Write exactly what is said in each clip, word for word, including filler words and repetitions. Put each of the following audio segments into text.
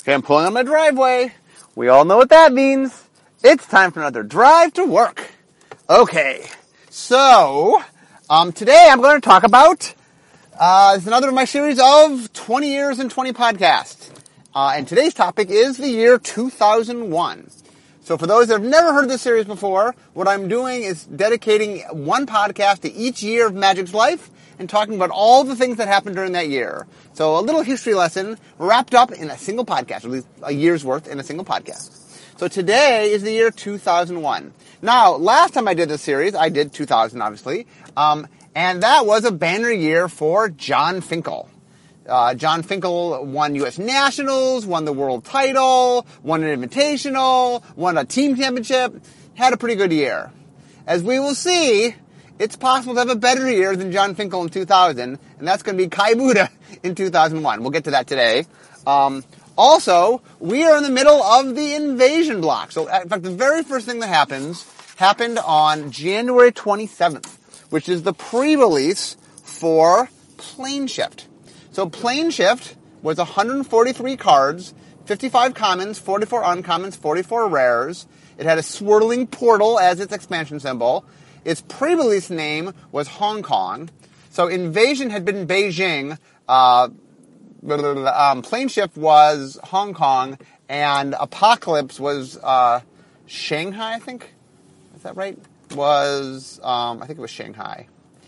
Okay, I'm pulling on my driveway. We all know what that means. It's time for another drive to work. Okay, so um, today I'm going to talk about uh, it's another of my series of twenty years and twenty podcasts. Uh, and today's topic is the year two thousand one. So for those that have never heard this series before, what I'm doing is dedicating one podcast to each year of Magic's life and talking about all the things that happened during that year. So a little history lesson wrapped up in a single podcast, at least a year's worth in a single podcast. So today is the year two thousand one. Now, last time I did this series, I did two thousand, obviously, um, and that was a banner year for Jon Finkel. Uh, Jon Finkel won U S Nationals, won the world title, won an invitational, won a team championship, had a pretty good year. As we will see, it's possible to have a better year than Jon Finkel in two thousand, and that's going to be Kai Budde in two thousand one. We'll get to that today. Um, also, we are in the middle of the invasion block. So, in fact, the very first thing that happens happened on January twenty-seventh, which is the pre-release for Planeshift. So Planeshift was one hundred forty-three cards, fifty-five commons, forty-four uncommons, forty-four rares. It had a swirling portal as its expansion symbol. Its pre-release name was Hong Kong. So Invasion had been Beijing. Uh, um, Planeshift was Hong Kong. And Apocalypse was uh, Shanghai, I think. Is that right? Was, um, I think it was Shanghai.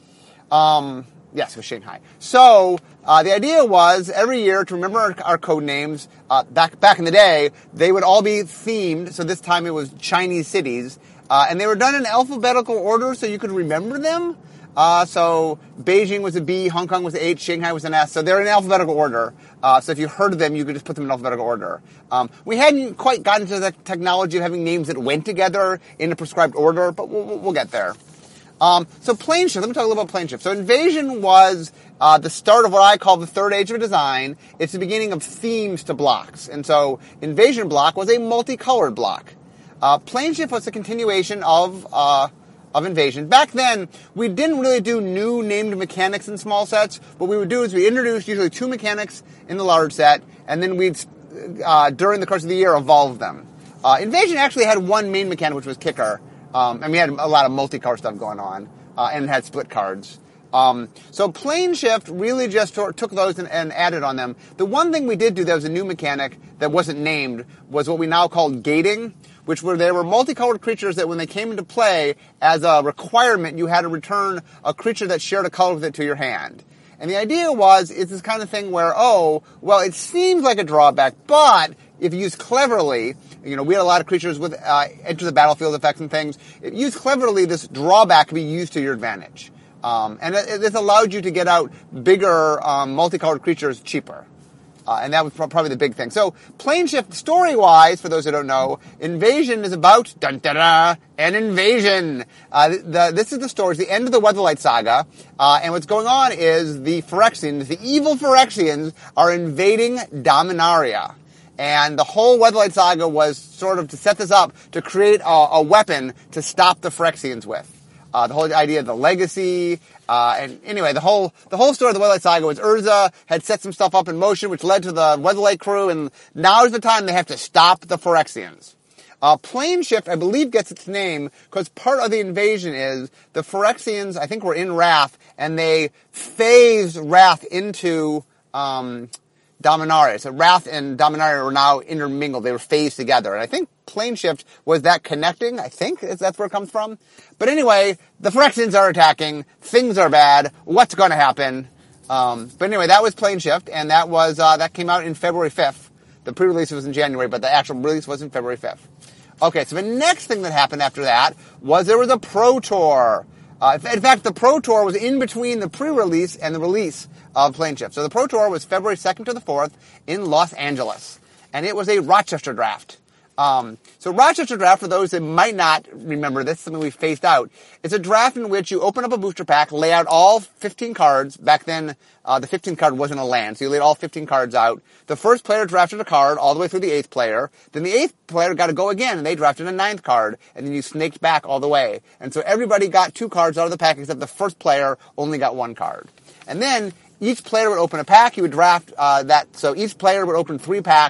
Um... Yes, it was Shanghai. So, uh, the idea was, every year, to remember our, our code names, uh, back, back in the day, they would all be themed, so this time it was Chinese cities, uh, and they were done in alphabetical order so you could remember them. Uh, so, Beijing was a B, Hong Kong was an H, Shanghai was an S, so they're in alphabetical order. Uh, so if you heard of them, you could just put them in alphabetical order. Um, we hadn't quite gotten to the technology of having names that went together in a prescribed order, but we'll, we'll get there. Um, so Planeshift, let me talk a little about Planeshift. So Invasion was uh, the start of what I call the third age of design. It's the beginning of themes to blocks. And so Invasion block was a multicolored block. Uh, Planeshift was a continuation of uh, of Invasion. Back then, we didn't really do new named mechanics in small sets. What we would do is we introduced usually two mechanics in the large set, and then we'd, uh, during the course of the year, evolve them. Uh, Invasion actually had one main mechanic, which was Kicker. Um, and we had a lot of multi-card stuff going on, uh, and it had split cards. Um, so Planeshift really just t- took those and, and added on them. The one thing we did do that was a new mechanic that wasn't named was what we now call gating, which were there were multicolored creatures that when they came into play, as a requirement, you had to return a creature that shared a color with it to your hand. And the idea was, it's this kind of thing where, oh, well, it seems like a drawback, but if used cleverly, you know, we had a lot of creatures with uh, enter the battlefield effects and things. If used cleverly, this drawback could be used to your advantage. Um, and it, this allowed you to get out bigger um, multicolored creatures cheaper. Uh, and that was probably the big thing. So, Planeshift, story-wise, for those who don't know, Invasion is about, dun-da-da, an invasion. Uh, the, this is the story, it's the end of the Weatherlight Saga, uh, and what's going on is the Phyrexians, the evil Phyrexians, are invading Dominaria. And the whole Weatherlight Saga was sort of to set this up to create a, a weapon to stop the Phyrexians with. Uh, the whole idea of the legacy, uh, and anyway, the whole, the whole story of the Weatherlight Saga was Urza had set some stuff up in motion, which led to the Weatherlight crew, and now is the time they have to stop the Phyrexians. Uh, Planeshift, I believe, gets its name because part of the invasion is the Phyrexians, I think, were in Wrath, and they phased Wrath into, um, Dominaria. So Wrath and Dominaria were now intermingled. They were phased together. And I think Planeshift was that connecting. I think that's where it comes from. But anyway, the Phyrexians are attacking. Things are bad. What's going to happen? Um, but anyway, that was Planeshift, and that was uh, that came out in February fifth. The pre-release was in January, but the actual release was in February fifth. Okay, so the next thing that happened after that was there was a Pro Tour. Uh, in fact, the Pro Tour was in between the pre-release and the release of Planeshift. So the Pro Tour was February second to the fourth in Los Angeles. And it was a Rochester draft. Um, so Rochester draft, for those that might not remember this, something we phased out, it's a draft in which you open up a booster pack, lay out all fifteen cards. Back then, uh, the fifteenth card wasn't a land, so you laid all fifteen cards out. The first player drafted a card all the way through the eighth player. Then the eighth player got to go again, and they drafted a ninth card, and then you snaked back all the way. And so everybody got two cards out of the pack, except the first player only got one card. And then each player would open a pack. He would draft uh, that. So each player would open three packs.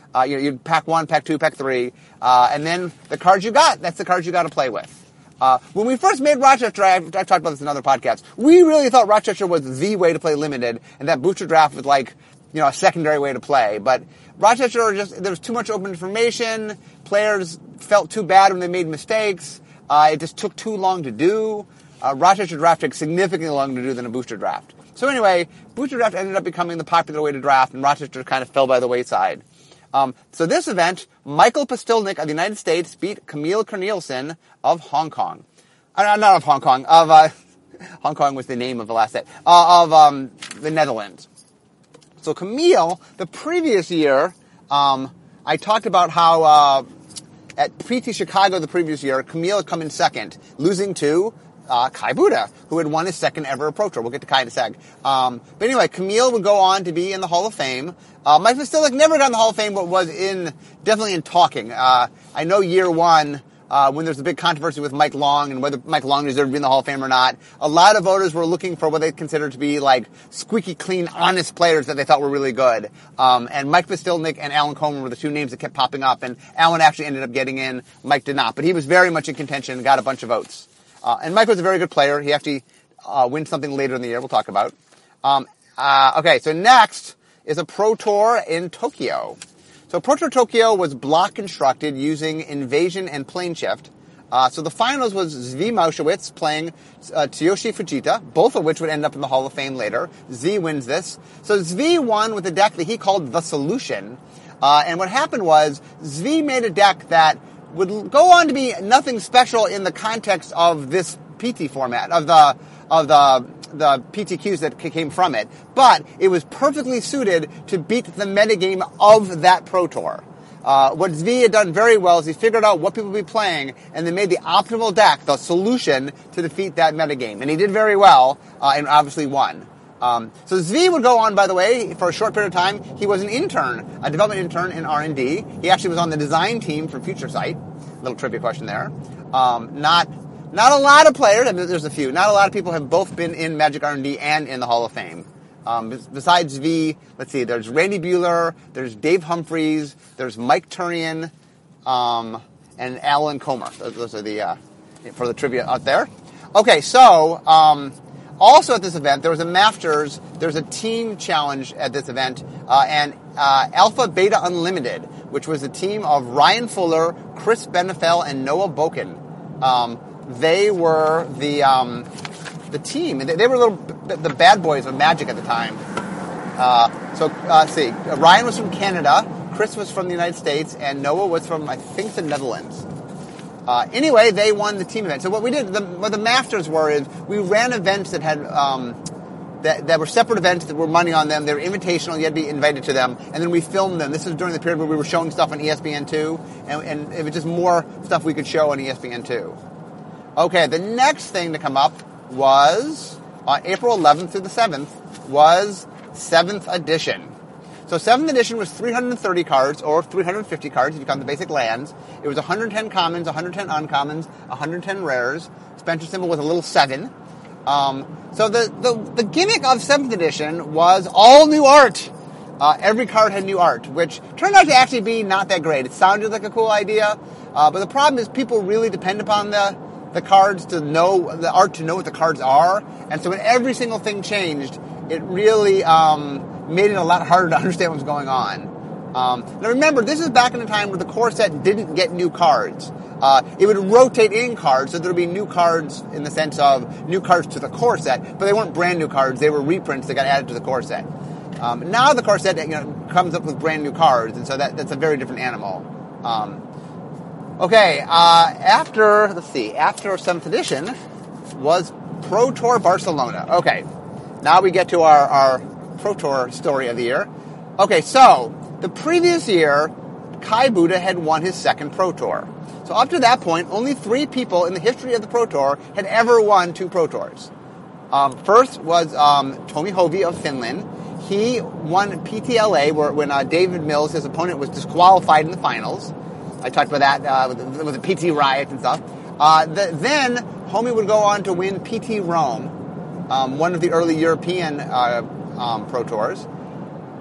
Uh, you know, you pack one, pack two, pack three, uh, and then the cards you got, that's the cards you got to play with. Uh, when we first made Rochester, I, I've talked about this in other podcasts, we really thought Rochester was the way to play limited, and that booster draft was like, you know, a secondary way to play. But Rochester, just there was too much open information, players felt too bad when they made mistakes, uh, it just took too long to do. Uh, Rochester draft took significantly longer to do than a booster draft. So anyway, booster draft ended up becoming the popular way to draft, and Rochester kind of fell by the wayside. Um, so this event, Michael Postilnik of the United States beat Camille Cornelissen of Hong Kong. Uh, not of Hong Kong, of, uh, Hong Kong was the name of the last set, uh, of, um, the Netherlands. So Camille, the previous year, um, I talked about how, uh, at P T Chicago the previous year, Camille had come in second, losing to Uh, Kai Buda, who had won his second ever Pro Tour. We'll get to Kai in a sec. Um, but anyway, Camille would go on to be in the Hall of Fame. Uh, Mike Postilnik never got in the Hall of Fame, but was in, definitely in talking. Uh, I know year one, uh, when there's a big controversy with Mike Long and whether Mike Long deserved to be in the Hall of Fame or not, a lot of voters were looking for what they considered to be like squeaky clean, honest players that they thought were really good. Um, and Mike Postilnik and Alan Comer were the two names that kept popping up, and Alan actually ended up getting in. Mike did not, but he was very much in contention and got a bunch of votes. Uh, and Mike was a very good player. He actually uh, wins something later in the year we'll talk about. Um, uh, okay, so next is a Pro Tour in Tokyo. So Pro Tour Tokyo was block constructed using invasion and plane shift. Uh, so the finals was Zvi Maushowitz playing uh, Tsuyoshi Fujita, both of which would end up in the Hall of Fame later. Z wins this. So Zvi won with a deck that he called The Solution. Uh, and what happened was Zvi made a deck that would go on to be nothing special in the context of this P T format, of the of the the P T Qs that came from it. But it was perfectly suited to beat the metagame of that Pro Tour. Uh, what Zvi had done very well is he figured out what people would be playing and then made the optimal deck, the solution, to defeat that metagame. And he did very well, uh, and obviously won. Um, so Zvi would go on, by the way, for a short period of time. He was an intern, a development intern in R and D. He actually was on the design team for Future Sight. Little trivia question there. Um, not not a lot of players. I mean, there's a few. Not a lot of people have both been in Magic R and D and in the Hall of Fame. Um, besides Zvi, let's see. There's Randy Buehler. There's Dave Humphreys. There's Mike Turian, um, and Alan Comer. Those, those are the uh, for the trivia out there. Okay, so. Um, Also at this event, there was a Masters, there's a team challenge at this event, uh, and uh, Alpha Beta Unlimited, which was a team of Ryan Fuller, Chris Benefell, and Noah Boken. Um, they were the um, the team. They, they were little the bad boys of Magic at the time. Uh, so uh, let's see, Ryan was from Canada, Chris was from the United States, and Noah was from, I think, the Netherlands. Uh, anyway, they won the team event. So what we did, the, what the Masters were is we ran events that had um, that, that were separate events that were money on them. They were invitational. You had to be invited to them, and then we filmed them. This was during the period where we were showing stuff on E S P N two, and, and it was just more stuff we could show on E S P N two. Okay, the next thing to come up was on April eleventh through the seventh was seventh edition. So seventh edition was three hundred thirty cards, or three hundred fifty cards if you count the basic lands. It was one hundred ten commons, one hundred ten uncommons, one hundred ten rares. Spencer symbol was a little seven. Um, so the, the, the gimmick of seventh edition was all new art. Uh, every card had new art, which turned out to actually be not that great. It sounded like a cool idea, uh, but the problem is people really depend upon the, the cards to know, the art to know what the cards are. And so when every single thing changed, it really... Um, made it a lot harder to understand what was going on. Um, now remember, this is back in the time where the core set didn't get new cards. Uh, it would rotate in cards, so there would be new cards in the sense of new cards to the core set, but they weren't brand new cards, they were reprints that got added to the core set. Um, now the core set, you know, comes up with brand new cards, and so that, that's a very different animal. Um, okay, uh, after, let's see, after seventh edition was Pro Tour Barcelona. Okay, now we get to our, our Pro Tour story of the year. Okay, so the previous year, Kai Buda had won his second Pro Tour. So up to that point, only three people in the history of the Pro Tour had ever won two Pro Tours. Um, first was um, Tomi Hovi of Finland. He won P T L A where, when uh, David Mills, his opponent, was disqualified in the finals. I talked about that uh, with, the, with the P T riot and stuff. Uh, the, then Homi would go on to win P T Rome, um, one of the early European uh, Um, Pro Tours.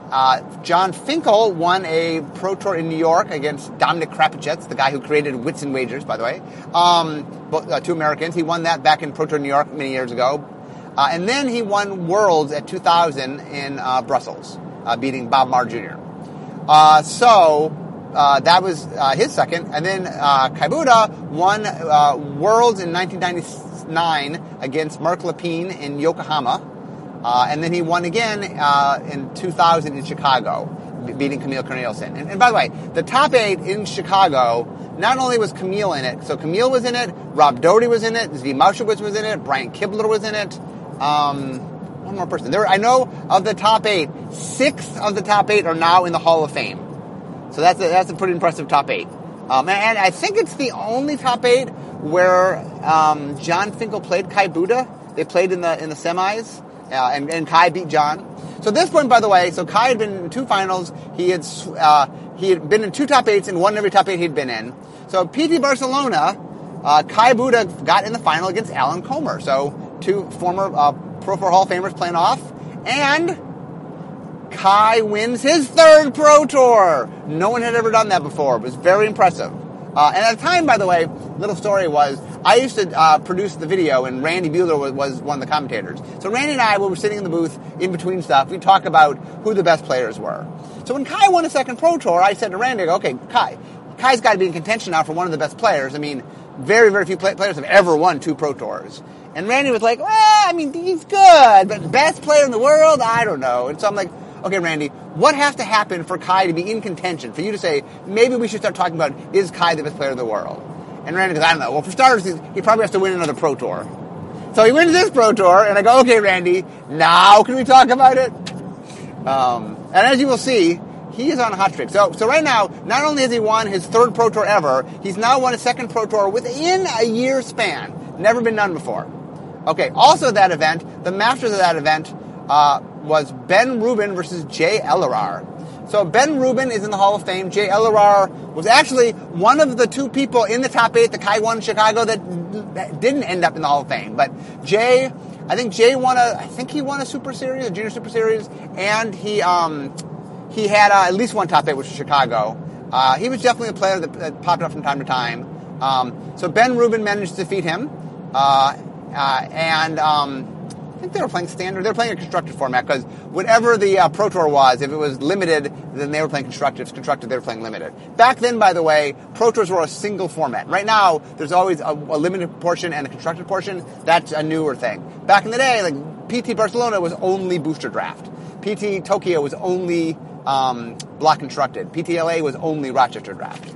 uh, John Finkel won a Pro Tour in New York against Dominic Krapicets, the guy who created Wits and Wagers, by the way. Um, both, uh, two Americans. He won that back in Pro Tour New York many years ago. Uh, and then he won Worlds at two thousand in uh, Brussels, uh, beating Bob Marr Junior Uh, so uh, that was uh, his second. And then uh, Kaibuda won uh, Worlds in nineteen ninety-nine against Mark Lepine in Yokohama. Uh, and then he won again uh, in two thousand in Chicago, beating Camille Cornelissen. And, and by the way, the top eight in Chicago, not only was Camille in it, so Camille was in it, Rob Doherty was in it, Zvi Mowshowitz was in it, Brian Kibler was in it, um, one more person. There, I know of the top eight, six of the top eight are now in the Hall of Fame. So that's a, that's a pretty impressive top eight. Um, and, and I think it's the only top eight where um, John Finkel played Kai Buda. They played in the in the semis. Uh, and, and Kai beat John. So at this point, by the way, so Kai had been in two finals. He had uh, he had been in two top eights and won every top eight he'd been in. So P T Barcelona, uh, Kai Buda got in the final against Alan Comer. So two former uh, Pro Tour Hall of Famers playing off. And Kai wins his third Pro Tour. No one had ever done that before. It was very impressive. Uh, and at the time, by the way, little story was, I used to uh, produce the video, and Randy Buehler was, was one of the commentators. So Randy and I, when we were sitting in the booth, in between stuff, we'd talk about who the best players were. So when Kai won a second Pro Tour, I said to Randy, I go, okay, Kai, Kai's got to be in contention now for one of the best players. I mean, very, very few play- players have ever won two Pro Tours. And Randy was like, well, I mean, he's good, but best player in the world? I don't know. And so I'm like, okay, Randy, what has to happen for Kai to be in contention, for you to say, maybe we should start talking about, is Kai the best player in the world? And Randy goes, I don't know. Well, for starters, he probably has to win another Pro Tour. So he wins this Pro Tour, and I go, okay, Randy, now can we talk about it? Um, and as you will see, he is on a hot streak. So, so right now, not only has he won his third Pro Tour ever, he's now won a second Pro Tour within a year span. Never been done before. Okay, also that event, the masters of that event, uh, was Ben Rubin versus Jay Ellerar. So Ben Rubin is in the Hall of Fame. Jay Ellerar was actually one of the two people in the top eight that Kai won in Chicago that, that didn't end up in the Hall of Fame. But Jay, I think Jay won a, I think he won a Super Series, a Junior Super Series, and he um, he had uh, at least one top eight, which was Chicago. Uh, he was definitely a player that, that popped up from time to time. Um, so Ben Rubin managed to defeat him, uh, uh, and um, I think they were playing standard. They were playing a constructed format because whatever the uh, Pro Tour was, if it was limited, then they were playing constructed. If it's constructed, they were playing limited. Back then, by the way, Pro Tours were a single format. Right now, there's always a, a limited portion and a constructed portion. That's a newer thing. Back in the day, like P T Barcelona was only booster draft. P T Tokyo was only um, block constructed. P T L A was only Rochester draft.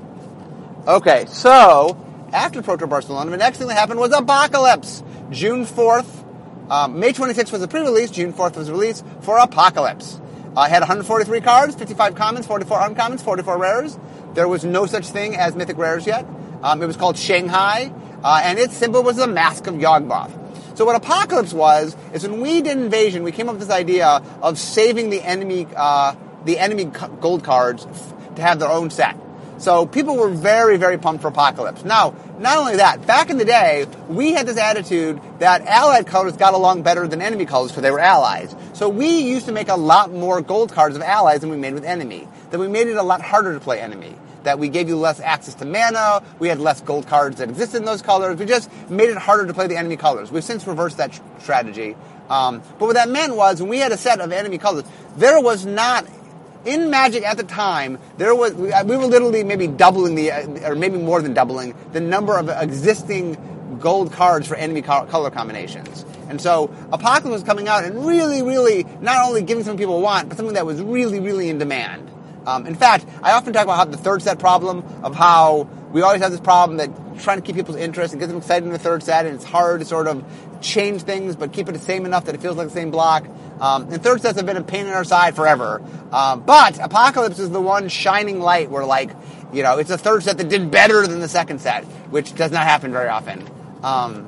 Okay, so after Pro Tour Barcelona, the next thing that happened was Apocalypse. June fourth. Um, May twenty-sixth was the pre-release. June fourth was the release for Apocalypse. Uh, had one hundred forty-three cards, fifty-five commons, forty-four uncommons, forty-four rares. There was no such thing as mythic rares yet. Um, it was called Shanghai, uh, and its symbol was the Mask of Yawgmoth. So what Apocalypse was, is when we did Invasion, we came up with this idea of saving the enemy, uh, the enemy gold cards f- to have their own set. So people were very, very pumped for Apocalypse. Now, not only that, back in the day, we had this attitude that allied colors got along better than enemy colors because they were allies. So we used to make a lot more gold cards of allies than we made with enemy. That we made it a lot harder to play enemy. That we gave you less access to mana, we had less gold cards that existed in those colors, we just made it harder to play the enemy colors. We've since reversed that strategy. Um, but what that meant was, when we had a set of enemy colors, there was not... In Magic at the time, there was we were literally maybe doubling the, or maybe more than doubling, the number of existing gold cards for enemy color combinations. And so Apocalypse was coming out and really, really not only giving something people want, but something that was really, really in demand. Um, in fact, I often talk about how the third set problem, of how we always have this problem that trying to keep people's interest and get them excited in the third set, and it's hard to sort of change things but keep it the same enough that it feels like the same block. Um, and third sets have been a pain in our side forever. Um, but Apocalypse is the one shining light where, like, you know, it's a third set that did better than the second set, which does not happen very often. Um,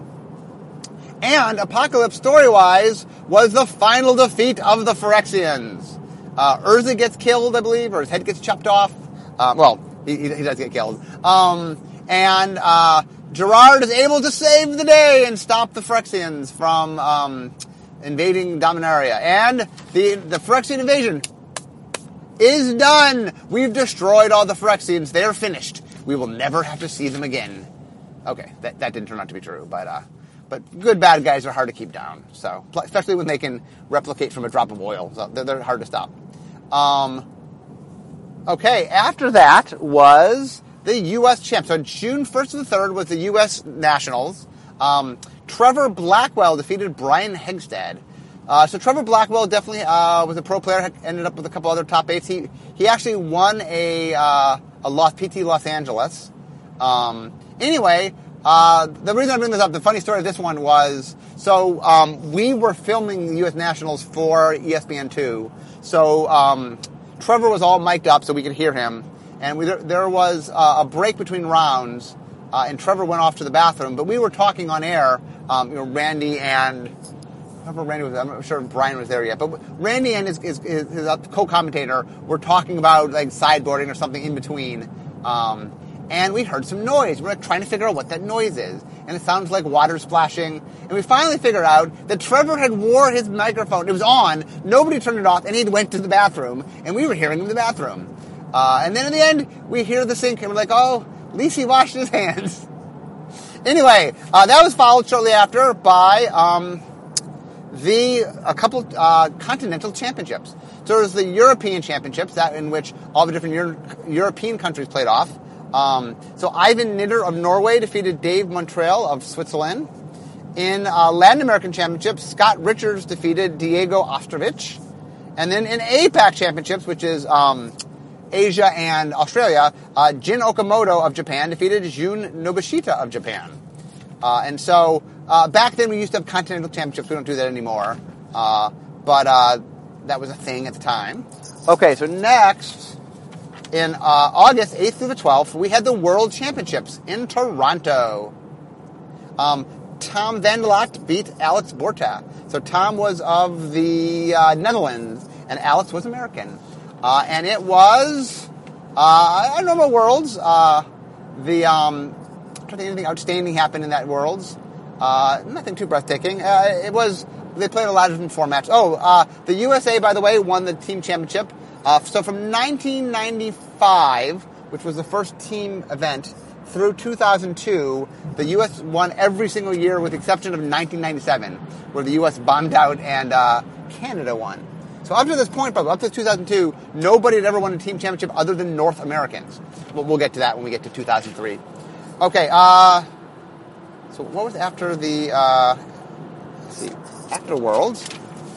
and Apocalypse, story-wise, was the final defeat of the Phyrexians. Uh, Urza gets killed, I believe, or his head gets chopped off. Uh, well, he, he does get killed. Um, and uh, Gerard is able to save the day and stop the Phyrexians from um, invading Dominaria. And the, the Phyrexian invasion is done. We've destroyed all the Phyrexians. They're finished. We will never have to see them again. Okay, that, that didn't turn out to be true, but uh, but good bad guys are hard to keep down. So especially when they can replicate from a drop of oil, so they're, they're hard to stop. Um, okay, after that was the U S champ. So June first to the third was the U S Nationals. Um, Trevor Blackwell defeated Brian Hegstad. Uh, so Trevor Blackwell definitely uh, was a pro player. Ended up with a couple other top eights. He he actually won a uh, a Los, P T Los Angeles. Um, anyway, uh, the reason I bring this up, the funny story of this one was, so um, we were filming the U S Nationals for E S P N two. So um, Trevor was all mic'd up so we could hear him, and we, there was uh, a break between rounds, uh, and Trevor went off to the bathroom. But we were talking on air, um, you know, Randy and. I don't know if Randy was, I'm not sure if Brian was there yet, but Randy and his, his, his, his co-commentator were talking about like sideboarding or something in between, um, and we heard some noise. We're like, trying to figure out what that noise is, and it sounds like water splashing, and we finally figured out that Trevor had wore his microphone. It was on, nobody turned it off, and he went to the bathroom, and we were hearing him in the bathroom. Uh, and then in the end, we hear the sink, and we're like, oh, at least he washed his hands. Anyway, uh, that was followed shortly after by... Um, The a couple uh, continental championships. So there's the European Championships, that in which all the different Euro- European countries played off. Um, so Ivan Nitter of Norway defeated Dave Montreal of Switzerland. In uh, Latin American Championships, Scott Richards defeated Diego Ostrovich. And then in APAC Championships, which is um, Asia and Australia, uh, Jin Okamoto of Japan defeated Jun Nobushita of Japan. Uh, and so... Uh, back then, we used to have continental championships. We don't do that anymore. Uh, but uh, that was a thing at the time. Okay, so next, in uh, August eighth through the twelfth, we had the World Championships in Toronto. Um, Tom Vandelot beat Alex Borta. So Tom was of the uh, Netherlands, and Alex was American. Uh, and it was uh, a normal Worlds. Uh, the um, I don't think anything outstanding happened in that Worlds. Uh, nothing too breathtaking. Uh, it was, they played a lot of different formats. Oh, uh, the U S A, by the way, won the team championship. Uh, so from nineteen ninety-five, which was the first team event, through two thousand two, the U S won every single year with the exception of nineteen ninety-seven, where the U S bombed out and, uh, Canada won. So up to this point, up to two thousand two, nobody had ever won a team championship other than North Americans. We'll, we'll get to that when we get to two thousand three. Okay, uh, So what was after the, uh, let's see, after Worlds?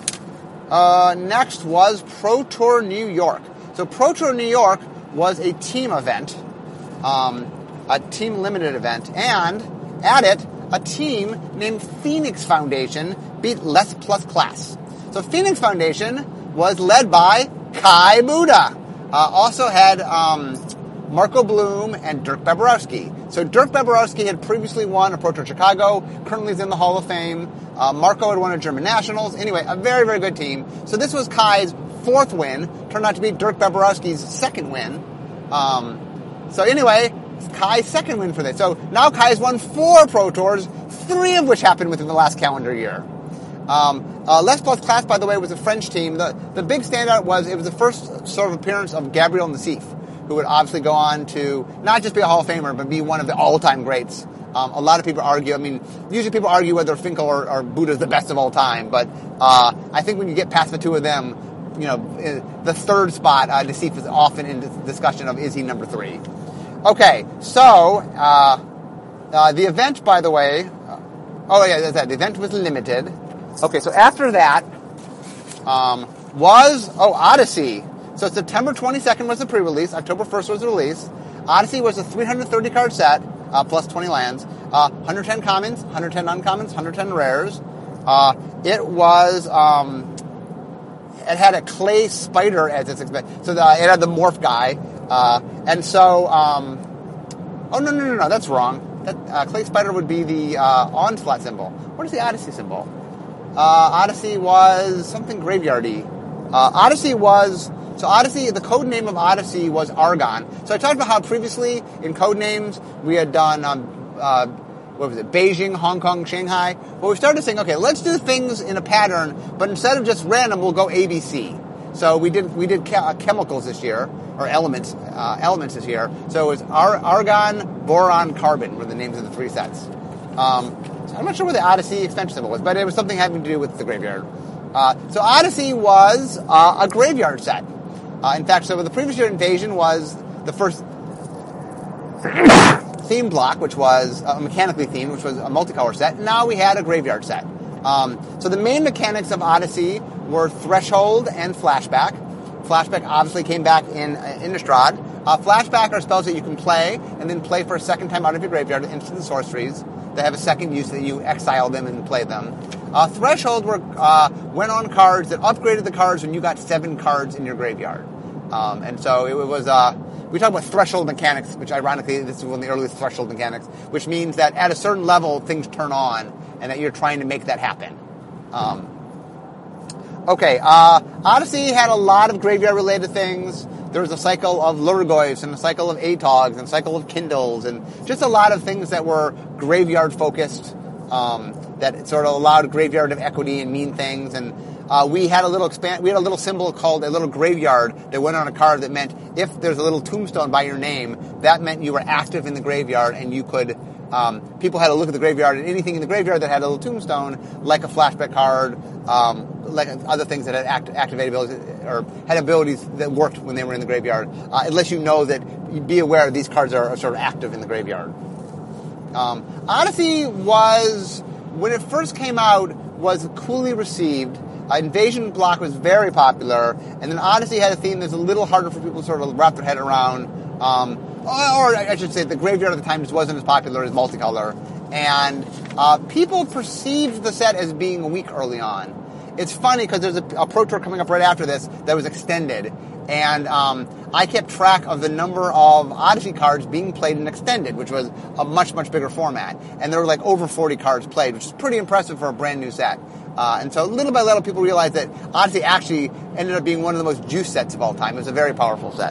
Uh, next was Pro Tour New York. So Pro Tour New York was a team event, um, a team limited event, and at it, a team named Phoenix Foundation beat Less Plus Class. So Phoenix Foundation was led by Kai Buda. Uh, also had, um, Marco Bloom and Dirk Babarowski. So Dirk Babarowski had previously won a Pro Tour Chicago, currently is in the Hall of Fame. Uh, Marco had won a German Nationals. Anyway, a very, very good team. So this was Kai's fourth win. Turned out to be Dirk Babarowski's second win. Um, so anyway, it's Kai's second win for this. So now Kai has won four Pro Tours, three of which happened within the last calendar year. Um, uh, Les Plus Class, by the way, was a French team. The, the big standout was it was the first sort of appearance of Gabriel Nassif, who would obviously go on to not just be a Hall of Famer, but be one of the all-time greats. Um, a lot of people argue, I mean, usually people argue whether Finkel or, or Buda is the best of all time, but uh, I think when you get past the two of them, you know, the third spot, uh, Nassif is often in discussion of is he number three. Okay, so uh, uh, the event, by the way, uh, oh yeah, that's that. The event was limited. Okay, so after that um, was, oh, Odyssey. So September twenty-second was the pre-release. October first was the release. Odyssey was a three hundred thirty card set, uh, plus twenty lands. Uh, one hundred ten commons, one hundred ten uncommons, one hundred ten rares. Uh, it was, um, it had a clay spider as its expect. So the, it had the morph guy. Uh, and so, um, oh, no, no, no, no, that's wrong. That, uh, clay spider would be the, uh, onslaught symbol. What is the Odyssey symbol? Uh, Odyssey was something graveyardy. Uh, Odyssey was, so Odyssey, the code name of Odyssey was Argon. So I talked about how previously in code names we had done, um, uh, what was it, Beijing, Hong Kong, Shanghai. Well, we started saying, okay, let's do things in a pattern, but instead of just random, we'll go A B C. So we did we did che- chemicals this year, or elements uh, elements this year. So it was ar- argon, boron, carbon were the names of the three sets. Um, so I'm not sure what the Odyssey expansion symbol was, but it was something having to do with the graveyard. Uh, so Odyssey was uh, a graveyard set. Uh, in fact, so the previous year Invasion was the first theme block, which was uh, mechanically themed, which was a multicolor set. And now we had a graveyard set. Um, so the main mechanics of Odyssey were Threshold and Flashback. Flashback obviously came back in uh, Innistrad. Uh, flashback are spells that you can play and then play for a second time out of your graveyard, instant sorceries. They have a second use that you exile them and play them. Uh, Threshold were uh, went on cards that upgraded the cards when you got seven cards in your graveyard. Um, and so it, it was... Uh, We talk about threshold mechanics, which ironically, this is one of the earliest threshold mechanics, which means that at a certain level, things turn on, and that you're trying to make that happen. Um, okay, uh, Odyssey had a lot of graveyard-related things. There was a cycle of Lurgoyfs, and a cycle of Atogs, and a cycle of Kindles, and just a lot of things that were graveyard-focused, um, that sort of allowed graveyard of equity and mean things, and Uh, we had a little expand. We had a little symbol called a little graveyard that went on a card that meant if there's a little tombstone by your name, that meant you were active in the graveyard and you could. Um, people had to look at the graveyard and anything in the graveyard that had a little tombstone, like a flashback card, um, like other things that had act- activated abilities or had abilities that worked when they were in the graveyard. Uh, unless you know that, be aware these cards are, are sort of active in the graveyard. Um, Odyssey was, when it first came out, was coolly received. Uh, Invasion block was very popular, and then Odyssey had a theme that's a little harder for people to sort of wrap their head around. Um, or, or I should say, the graveyard at the time just wasn't as popular as multicolor, and uh, people perceived the set as being weak early on. It's funny because there's a, a Pro Tour coming up right after this that was extended, and um, I kept track of the number of Odyssey cards being played in Extended, which was a much, much bigger format, and there were like over forty cards played, which is pretty impressive for a brand new set. Uh, and so little by little, people realized that Odyssey actually ended up being one of the most juiced sets of all time. It was a very powerful set.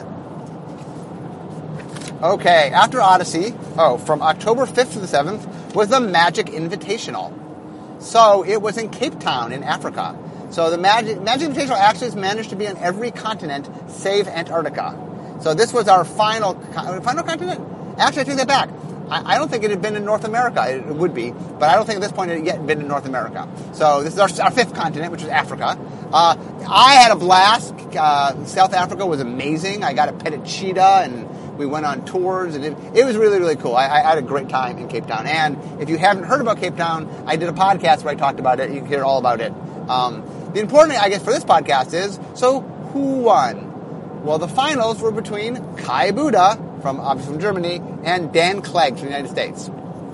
Okay, after Odyssey, oh, from October fifth to the seventh, was the Magic Invitational. So it was in Cape Town in Africa. So the Magic, Magic Invitational actually has managed to be on every continent save Antarctica. So this was our final, final continent? Actually, I take that back. I don't think it had been in North America. It would be, but I don't think at this point it had yet been in North America. So this is our, our fifth continent, which is Africa. Uh, I had a blast. Uh, South Africa was amazing. I got to pet a cheetah, and we went on tours, and it, it was really, really cool. I, I had a great time in Cape Town. And if you haven't heard about Cape Town, I did a podcast where I talked about it. You can hear all about it. Um, the important, I guess, for this podcast is, so who won? Well, the finals were between Kai Buddha, from obviously from Germany, and Dan Clegg from the United States.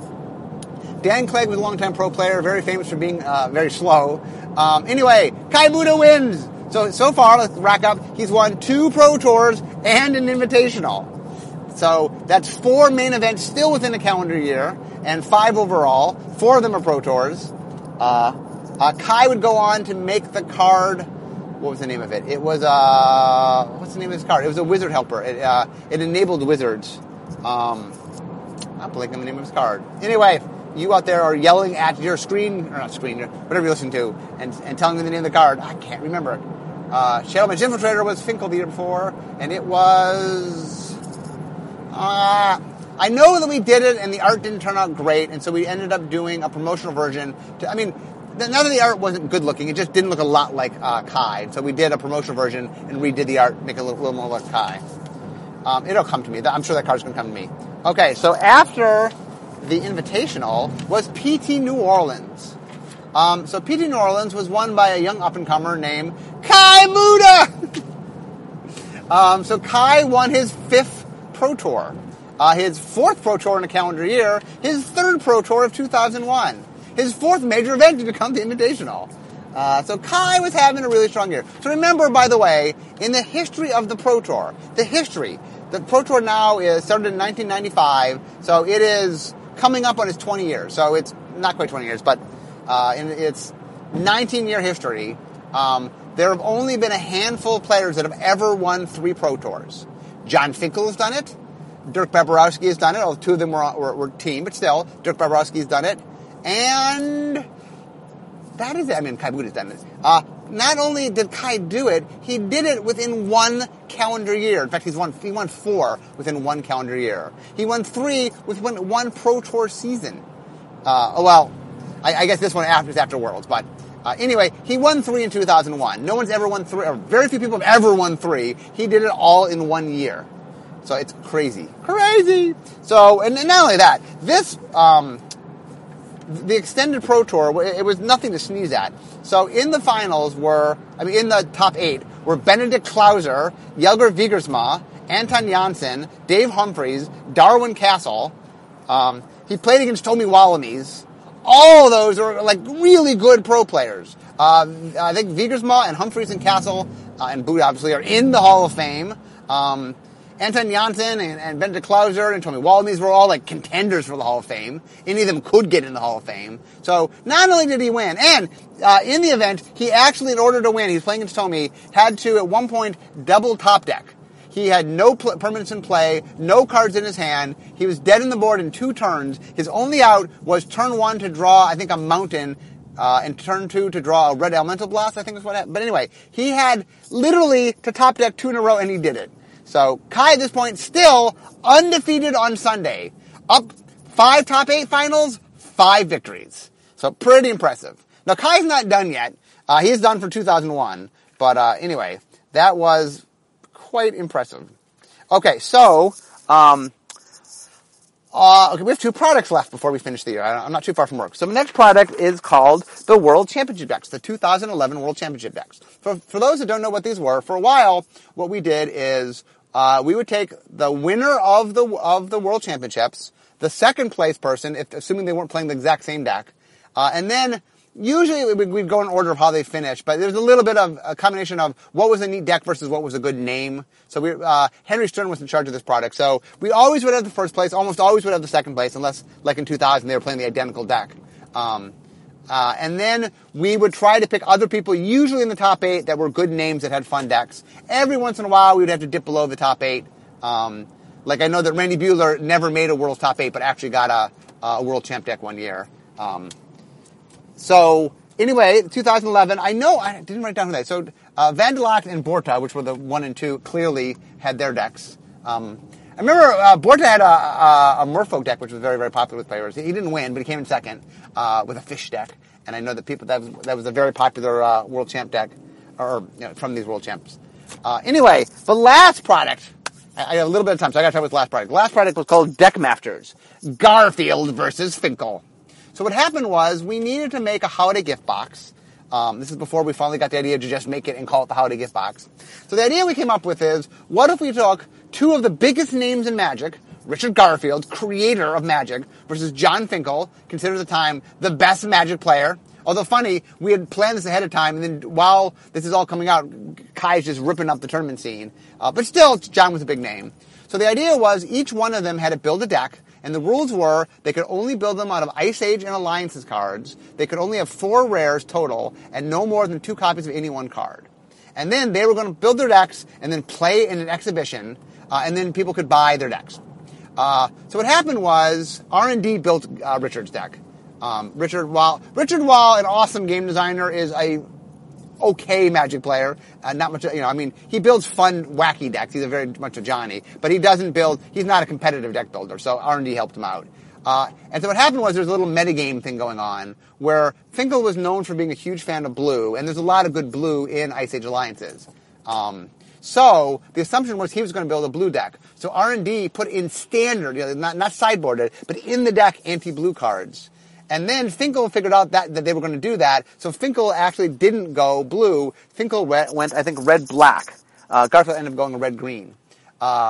Dan Clegg was a longtime pro player, very famous for being uh, very slow. Um, anyway, Kai Buddha wins. So so far, let's rack up. He's won two Pro Tours and an Invitational. So that's four main events still within a calendar year, and five overall. Four of them are Pro Tours. Uh, uh, Kai would go on to make the card. What was the name of it? It was, uh, what's the name of this card? It was a wizard helper. It, uh, it enabled wizards. Um, I'm blanking on the name of his card. Anyway, you out there are yelling at your screen, or not screen, whatever you're listening to, and, and telling me the name of the card. I can't remember it. Uh, Shadowman's Infiltrator was Finkel the year before, and it was, uh, I know that we did it, and the art didn't turn out great, and so we ended up doing a promotional version. To, I mean, none of the art wasn't good looking. It just didn't look a lot like uh, Kai. So we did a promotional version and redid the art, make it a little, little more like Kai. Um, it'll come to me. I'm sure that card's going to come to me. Okay, so after the Invitational was P T New Orleans. Um, so P T New Orleans was won by a young up-and-comer named Kai Buddha. um, so Kai won his fifth Pro Tour, uh, his fourth Pro Tour in a calendar year, his third Pro Tour of two thousand one. His fourth major event to become the Invitational. Uh, so Kai was having a really strong year. So remember, by the way, in the history of the Pro Tour, the history, the Pro Tour now is started in nineteen ninety-five, so it is coming up on its twenty years. So it's not quite twenty years, but uh, in its nineteen-year history, um, there have only been a handful of players that have ever won three Pro Tours. John Finkel has done it. Dirk Babarowski has done it. Although two of them were, were, were team, but still, Dirk Babarowski has done it. And that is it. I mean, Kai Buddha has done it. Uh, not only did Kai do it, he did it within one calendar year. In fact, he's won he won four within one calendar year. He won three within one Pro Tour season. Uh, well, I, I guess this one after is after Worlds, but uh, anyway, he won three in two thousand one. No one's ever won three, or very few people have ever won three. He did it all in one year. So it's crazy. Crazy! So, and, and not only that, this, um, the extended Pro Tour, it was nothing to sneeze at. So in the finals were, I mean, in the top eight, were Benedikt Klauser, Jelger Wiegersma, Anton Janssen, Dave Humphreys, Darwin Castle. Um, he played against Tommy Walamies. All of those are, like, really good pro players. Uh, I think Wiegersma and Humphreys and Castle, uh, and Boot, obviously, are in the Hall of Fame. Um, Anton Janssen and, and Benedikt Klauser and Tommy Walamies were all, like, contenders for the Hall of Fame. Any of them could get in the Hall of Fame. So, not only did he win, and uh, in the event, he actually, in order to win, he was playing against Tommy, had to, at one point, double top deck. He had no pl- permanence in play, no cards in his hand. He was dead in the board in two turns. His only out was turn one to draw, I think, a mountain, uh, and turn two to draw a red elemental blast, I think is what happened. But anyway, he had literally to top deck two in a row, and he did it. So Kai, at this point, still undefeated on Sunday. Up five top eight finals, five victories. So pretty impressive. Now, Kai's not done yet. Uh, he is done for two thousand one. But uh, anyway, that was quite impressive. Okay, so um, uh, okay, we have two products left before we finish the year. I'm not too far from work. So the next product is called the World Championship decks, the two thousand eleven World Championship decks. For, for those that don't know what these were, for a while, what we did is uh, we would take the winner of the of the World Championships, the second place person, if assuming they weren't playing the exact same deck, uh, and then usually we'd go in order of how they finished, but there's a little bit of a combination of what was a neat deck versus what was a good name. So we, uh, Henry Stern was in charge of this product. So we always would have the first place, almost always would have the second place, unless, like in two thousand, they were playing the identical deck. Um, uh, and then we would try to pick other people, usually in the top eight, that were good names that had fun decks. Every once in a while, we would have to dip below the top eight. Um, like I know that Randy Buehler never made a World Top eight, but actually got a, a World Champ deck one year. Um, So, anyway, two thousand eleven, I know, I didn't write down who that. So, uh, Van der Lacht and Borta, which were the one and two, clearly had their decks. Um, I remember, uh, Borta had a, a, a Merfolk deck, which was very, very popular with players. He didn't win, but he came in second, uh, with a fish deck. And I know that people, that was, that was a very popular, uh, World Champ deck, or, you know, from these World Champs. Uh, anyway, the last product, I, I have a little bit of time, so I gotta talk about the last product. The last product was called Deck Masters. Garfield versus Finkel. So what happened was we needed to make a holiday gift box. Um, this is before we finally got the idea to just make it and call it the holiday gift box. So the idea we came up with is, what if we took two of the biggest names in Magic, Richard Garfield, creator of Magic, versus Jon Finkel, considered at the time the best Magic player. Although funny, we had planned this ahead of time, and then while this is all coming out, Kai's just ripping up the tournament scene. Uh, but still, Jon was a big name. So the idea was each one of them had to build a deck. And the rules were they could only build them out of Ice Age and Alliances cards. They could only have four rares total and no more than two copies of any one card. And then they were going to build their decks and then play in an exhibition, uh, and then people could buy their decks. Uh, so what happened was R and D built uh, Richard's deck. Um, Richard, while Richard, while an awesome game designer, is a okay Magic player. Uh, not much, you know, I mean, he builds fun, wacky decks. He's a very much a Johnny. But he doesn't build, he's not a competitive deck builder. So R and D helped him out. Uh, and so what happened was there's a little metagame thing going on where Finkel was known for being a huge fan of blue. And there's a lot of good blue in Ice Age Alliances. Um, so the assumption was he was going to build a blue deck. So R and D put in standard, you know, not, not sideboarded, but in the deck anti-blue cards. And then Finkel figured out that, that they were going to do that, so Finkel actually didn't go blue. Finkel went, went I think, red-black. Uh, Garfield ended up going red-green. Uh,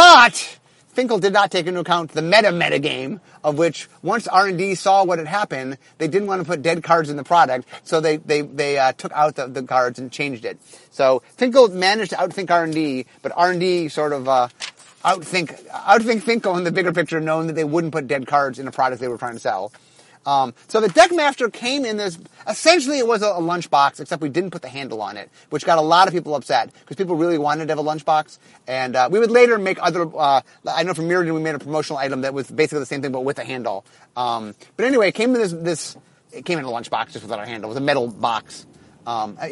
but Finkel did not take into account the meta-meta game, of which once R and D saw what had happened, they didn't want to put dead cards in the product, so they they, they uh, took out the, the cards and changed it. So Finkel managed to outthink R and D, but R and D sort of uh, outthink, outthink Finkel in the bigger picture, knowing that they wouldn't put dead cards in a product they were trying to sell. Um, so the Deckmaster came in this, essentially it was a, a lunchbox, except we didn't put the handle on it, which got a lot of people upset, because people really wanted to have a lunchbox, and, uh, we would later make other, uh, I know from Mirrodin we made a promotional item that was basically the same thing, but with a handle. Um, but anyway, it came in this, this, it came in a lunchbox just without a handle. It was a metal box. Um, it was,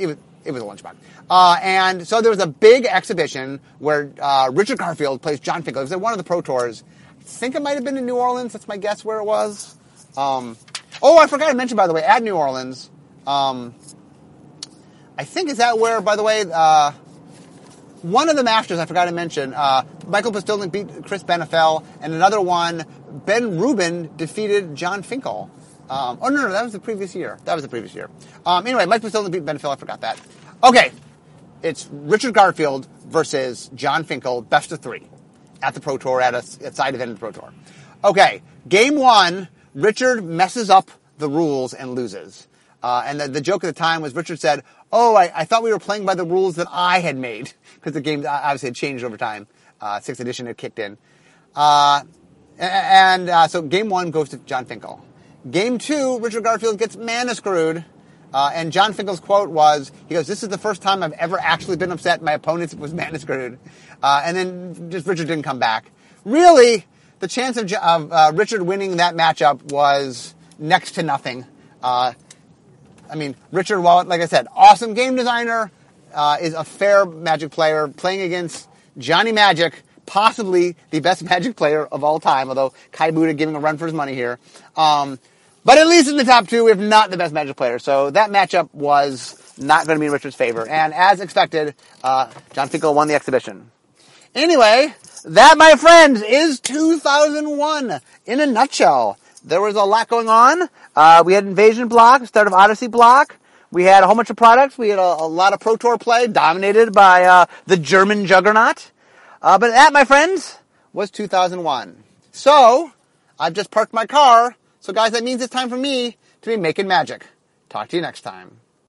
It was a lunchbox. Uh, and so there was a big exhibition where uh, Richard Garfield plays John Finkel. It was at one of the Pro Tours. I think it might have been in New Orleans. That's my guess where it was. Um, oh, I forgot to mention, by the way, at New Orleans, um, I think is that where, by the way, uh, one of the Masters I forgot to mention, uh, Michael Postolian beat Chris Benefell, and another one, Ben Rubin defeated John Finkel. Um, oh, no, no, that was the previous year. That was the previous year. Um, anyway, Mike Postolian beat Benefell. I forgot that. Okay. It's Richard Garfield versus John Finkel, best of three, at the Pro Tour, at a, a side event of the Pro Tour. Okay. Game one, Richard messes up the rules and loses. Uh, and the, the joke at the time was Richard said, oh, I, I thought we were playing by the rules that I had made. Because the game obviously had changed over time. Uh, sixth edition had kicked in. Uh, and uh, so game one goes to John Finkel. Game two, Richard Garfield gets mana screwed. Uh, and John Finkel's quote was, he goes, this is the first time I've ever actually been upset my opponent was mana screwed. Uh, and then just Richard didn't come back. Really, the chance of, of uh, Richard winning that matchup was next to nothing. Uh, I mean, Richard, while, like I said, awesome game designer, uh, is a fair Magic player playing against Johnny Magic, possibly the best Magic player of all time, although Kai Buddha giving a run for his money here. Um, but at least in the top two, if not the best Magic player. So that matchup was not going to be in Richard's favor. And as expected, uh, John Finkel won the exhibition. Anyway, that, my friends, is two thousand one in a nutshell. There was a lot going on. Uh, we had Invasion block, start of Odyssey block. We had a whole bunch of products. We had a, a lot of Pro Tour play dominated by uh, the German juggernaut. Uh, but that, my friends, was two thousand one. So, I've just parked my car. So, guys, that means it's time for me to be making magic. Talk to you next time.